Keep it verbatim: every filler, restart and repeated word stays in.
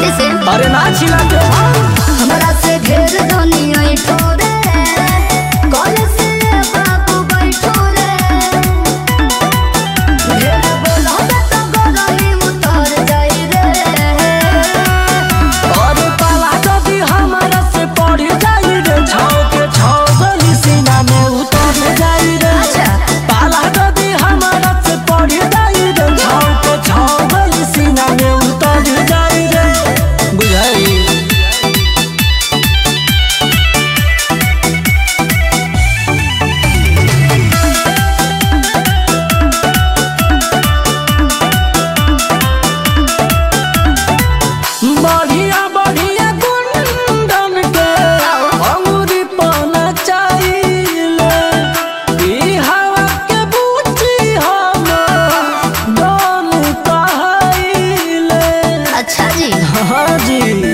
जल्दी से। अरे ना छिला के हमरा से घेर दुनिया ठोरे कॉलेज से बाबू बैठो रे घेर बोला तो गरमी उतर जाई रे और पाला जदी हमरा से पड़ जाई रे छाव के छाव गली सीना में उतर जाई रे। अच्छा पाला जदी हमरा से पड़ जाई रे छाव के छाव गली सीना में उतर जाई रे। बुझाई बढ़िया बढ़िया गुंडन के अंगूरी पाना चाहिए ई हवा के बूची हम डोल कहाइले। अच्छा जी हाँ जी